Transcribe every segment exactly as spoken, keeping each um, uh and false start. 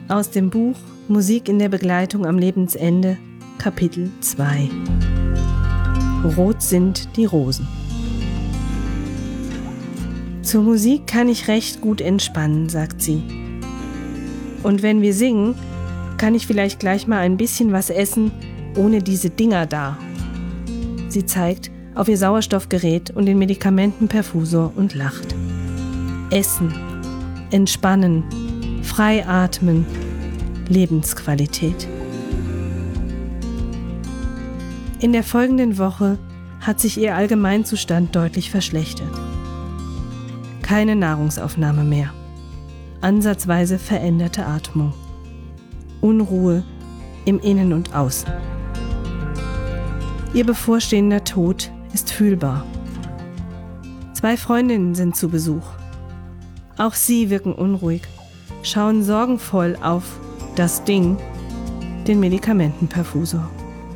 Aus dem Buch Musik in der Begleitung am Lebensende, Kapitel zwei. Rot sind die Rosen. Zur Musik kann ich recht gut entspannen, sagt sie. Und wenn wir singen, kann ich vielleicht gleich mal ein bisschen was essen, ohne diese Dinger da. Sie zeigt auf ihr Sauerstoffgerät und den Medikamentenperfusor und lacht. Essen, entspannen, frei atmen, Lebensqualität. In der folgenden Woche hat sich ihr Allgemeinzustand deutlich verschlechtert. Keine Nahrungsaufnahme mehr. Ansatzweise veränderte Atmung. Unruhe im Innen und Außen. Ihr bevorstehender Tod ist fühlbar. Zwei Freundinnen sind zu Besuch. Auch sie wirken unruhig, schauen sorgenvoll auf das Ding, den Medikamentenperfusor.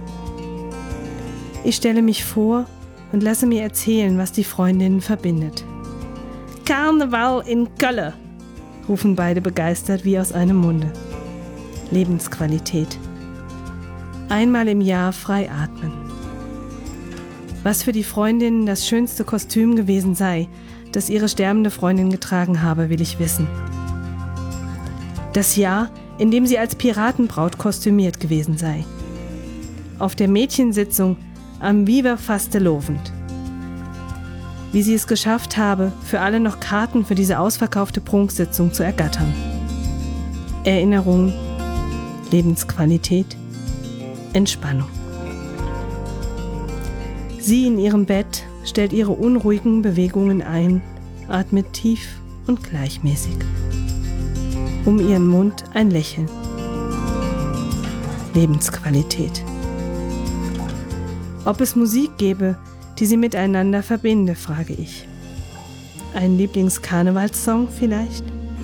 Ich stelle mich vor und lasse mir erzählen, was die Freundinnen verbindet. Karneval in Köln, rufen beide begeistert wie aus einem Munde. Lebensqualität. Einmal im Jahr frei atmen. Was für die Freundinnen das schönste Kostüm gewesen sei, das ihre sterbende Freundin getragen habe, will ich wissen. Das Jahr, in dem sie als Piratenbraut kostümiert gewesen sei. Auf der Mädchensitzung am Viva Fastelovend. Wie sie es geschafft habe, für alle noch Karten für diese ausverkaufte Prunksitzung zu ergattern. Erinnerung, Lebensqualität, Entspannung. Sie in ihrem Bett stellt ihre unruhigen Bewegungen ein, atmet tief und gleichmäßig. Um ihren Mund ein Lächeln. Lebensqualität. Ob es Musik gäbe, die sie miteinander verbinde, frage ich. Ein Lieblingskarnevalssong vielleicht?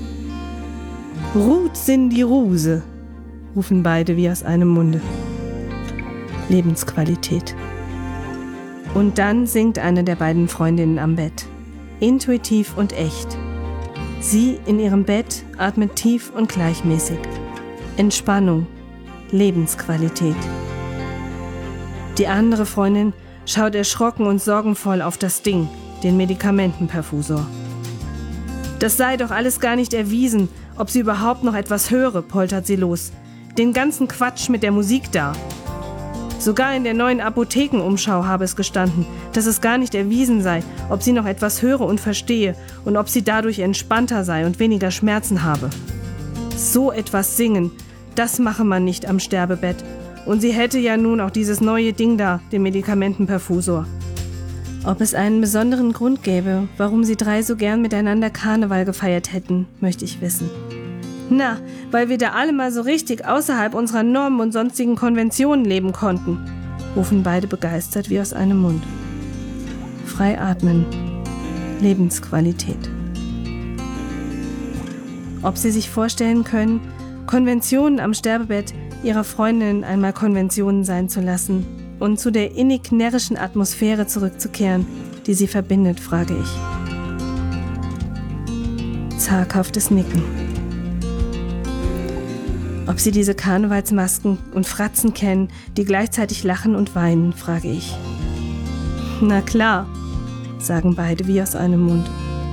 Rut sind die Ruse, rufen beide wie aus einem Munde. Lebensqualität. Und dann singt eine der beiden Freundinnen am Bett. Intuitiv und echt. Sie in ihrem Bett atmet tief und gleichmäßig. Entspannung, Lebensqualität. Die andere Freundin schaut erschrocken und sorgenvoll auf das Ding, den Medikamentenperfusor. Das sei doch alles gar nicht erwiesen, ob sie überhaupt noch etwas höre, poltert sie los. Den ganzen Quatsch mit der Musik da. Sogar in der neuen Apothekenumschau habe es gestanden, dass es gar nicht erwiesen sei, ob sie noch etwas höre und verstehe und ob sie dadurch entspannter sei und weniger Schmerzen habe. So etwas singen, das mache man nicht am Sterbebett. Und sie hätte ja nun auch dieses neue Ding da, den Medikamentenperfusor. Ob es einen besonderen Grund gäbe, warum sie drei so gern miteinander Karneval gefeiert hätten, möchte ich wissen. Na, weil wir da alle mal so richtig außerhalb unserer Normen und sonstigen Konventionen leben konnten, rufen beide begeistert wie aus einem Mund. Frei atmen. Lebensqualität. Ob sie sich vorstellen können, Konventionen am Sterbebett ihrer Freundin einmal Konventionen sein zu lassen und zu der innig närrischen Atmosphäre zurückzukehren, die sie verbindet, frage ich. Zaghaftes Nicken. Ob sie diese Karnevalsmasken und Fratzen kennen, die gleichzeitig lachen und weinen, frage ich. Na klar, sagen beide wie aus einem Mund.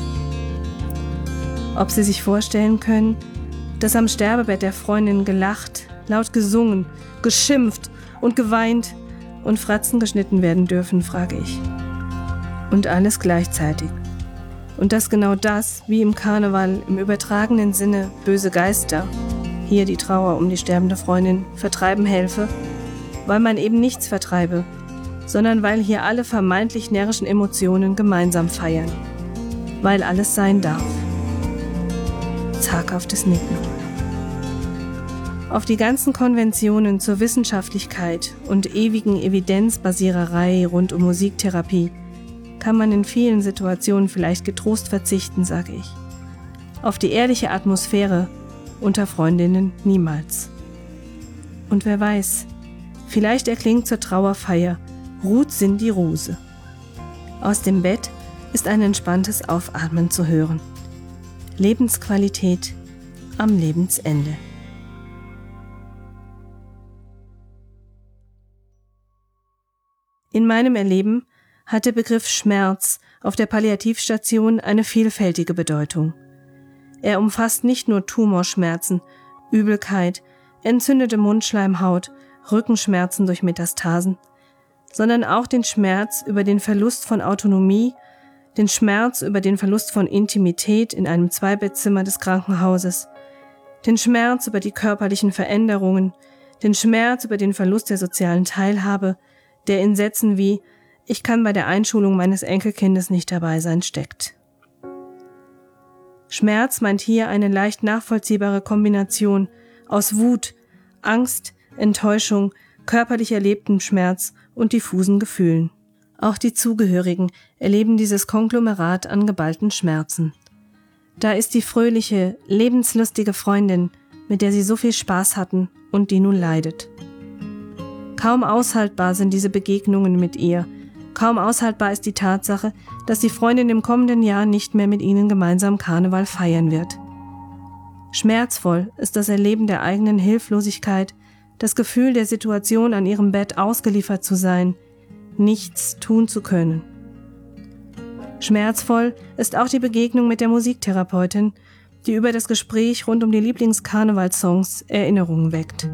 Ob sie sich vorstellen können, dass am Sterbebett der Freundin gelacht, laut gesungen, geschimpft und geweint und Fratzen geschnitten werden dürfen, frage ich. Und alles gleichzeitig. Und dass genau das, wie im Karneval im übertragenen Sinne böse Geister, hier die Trauer um die sterbende Freundin, vertreiben helfe, weil man eben nichts vertreibe, sondern weil hier alle vermeintlich närrischen Emotionen gemeinsam feiern. Weil alles sein darf. Zaghaftes Nicken. Auf die ganzen Konventionen zur Wissenschaftlichkeit und ewigen Evidenzbasiererei rund um Musiktherapie kann man in vielen Situationen vielleicht getrost verzichten, sage ich. Auf die ehrliche Atmosphäre unter Freundinnen niemals. Und wer weiß, vielleicht erklingt zur Trauerfeier Rut sind die Ruse. Aus dem Bett ist ein entspanntes Aufatmen zu hören. Lebensqualität am Lebensende. In meinem Erleben hat der Begriff Schmerz auf der Palliativstation eine vielfältige Bedeutung. Er umfasst nicht nur Tumorschmerzen, Übelkeit, entzündete Mundschleimhaut, Rückenschmerzen durch Metastasen, sondern auch den Schmerz über den Verlust von Autonomie, den Schmerz über den Verlust von Intimität in einem Zweibettzimmer des Krankenhauses, den Schmerz über die körperlichen Veränderungen, den Schmerz über den Verlust der sozialen Teilhabe, der in Sätzen wie „Ich kann bei der Einschulung meines Enkelkindes nicht dabei sein“ steckt. Schmerz meint hier eine leicht nachvollziehbare Kombination aus Wut, Angst, Enttäuschung, körperlich erlebtem Schmerz und diffusen Gefühlen. Auch die Zugehörigen erleben dieses Konglomerat an geballten Schmerzen. Da ist die fröhliche, lebenslustige Freundin, mit der sie so viel Spaß hatten und die nun leidet. Kaum aushaltbar sind diese Begegnungen mit ihr. Kaum aushaltbar ist die Tatsache, dass die Freundin im kommenden Jahr nicht mehr mit ihnen gemeinsam Karneval feiern wird. Schmerzvoll ist das Erleben der eigenen Hilflosigkeit, das Gefühl der Situation an ihrem Bett ausgeliefert zu sein, nichts tun zu können. Schmerzvoll ist auch die Begegnung mit der Musiktherapeutin, die über das Gespräch rund um die Lieblingskarnevalssongs Erinnerungen weckt.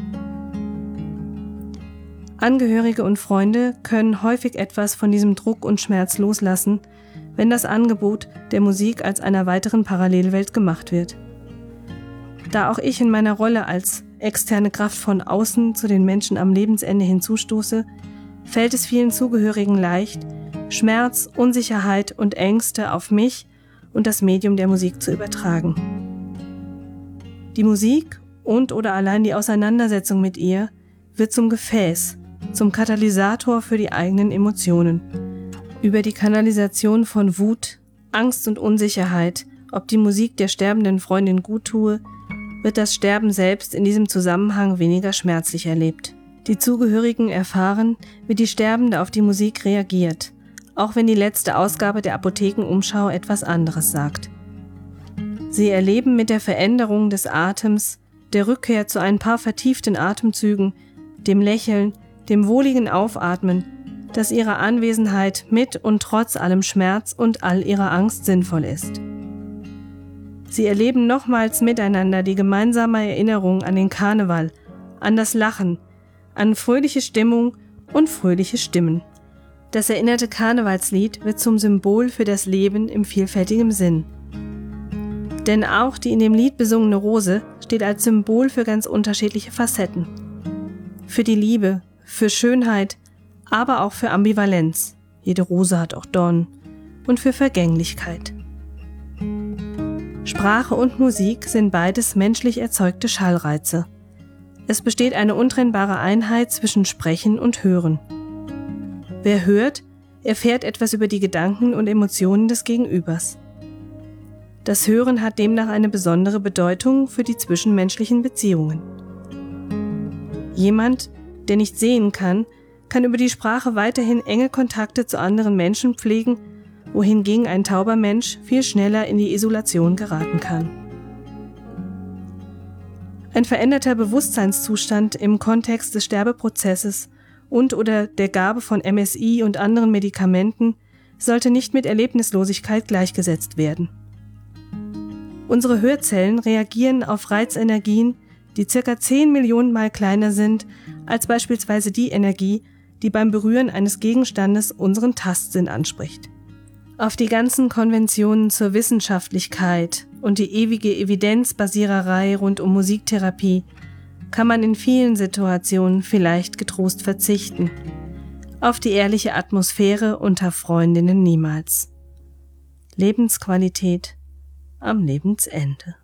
Angehörige und Freunde können häufig etwas von diesem Druck und Schmerz loslassen, wenn das Angebot der Musik als einer weiteren Parallelwelt gemacht wird. Da auch ich in meiner Rolle als externe Kraft von außen zu den Menschen am Lebensende hinzustoße, fällt es vielen Zugehörigen leicht, Schmerz, Unsicherheit und Ängste auf mich und das Medium der Musik zu übertragen. Die Musik und oder allein die Auseinandersetzung mit ihr wird zum Gefäß, zum Katalysator für die eigenen Emotionen. Über die Kanalisation von Wut, Angst und Unsicherheit, ob die Musik der sterbenden Freundin gut tue, wird das Sterben selbst in diesem Zusammenhang weniger schmerzlich erlebt. Die Zugehörigen erfahren, wie die Sterbende auf die Musik reagiert, auch wenn die letzte Ausgabe der Apothekenumschau etwas anderes sagt. Sie erleben mit der Veränderung des Atems, der Rückkehr zu ein paar vertieften Atemzügen, dem Lächeln, dem wohligen Aufatmen, dass ihre Anwesenheit mit und trotz allem Schmerz und all ihrer Angst sinnvoll ist. Sie erleben nochmals miteinander die gemeinsame Erinnerung an den Karneval, an das Lachen, an fröhliche Stimmung und fröhliche Stimmen. Das erinnerte Karnevalslied wird zum Symbol für das Leben im vielfältigen Sinn. Denn auch die in dem Lied besungene Rose steht als Symbol für ganz unterschiedliche Facetten. Für die Liebe, für Schönheit, aber auch für Ambivalenz. Jede Rose hat auch Dornen. Und für Vergänglichkeit. Sprache und Musik sind beides menschlich erzeugte Schallreize. Es besteht eine untrennbare Einheit zwischen Sprechen und Hören. Wer hört, erfährt etwas über die Gedanken und Emotionen des Gegenübers. Das Hören hat demnach eine besondere Bedeutung für die zwischenmenschlichen Beziehungen. Jemand, der nicht sehen kann, kann über die Sprache weiterhin enge Kontakte zu anderen Menschen pflegen, wohingegen ein tauber Mensch viel schneller in die Isolation geraten kann. Ein veränderter Bewusstseinszustand im Kontext des Sterbeprozesses und oder der Gabe von M S I und anderen Medikamenten sollte nicht mit Erlebnislosigkeit gleichgesetzt werden. Unsere Hörzellen reagieren auf Reizenergien, die ca. zehn Millionen Mal kleiner sind als beispielsweise die Energie, die beim Berühren eines Gegenstandes unseren Tastsinn anspricht. Auf die ganzen Konventionen zur Wissenschaftlichkeit und die ewige Evidenzbasiererei rund um Musiktherapie kann man in vielen Situationen vielleicht getrost verzichten. Auf die ehrliche Atmosphäre unter Freundinnen niemals. Lebensqualität am Lebensende.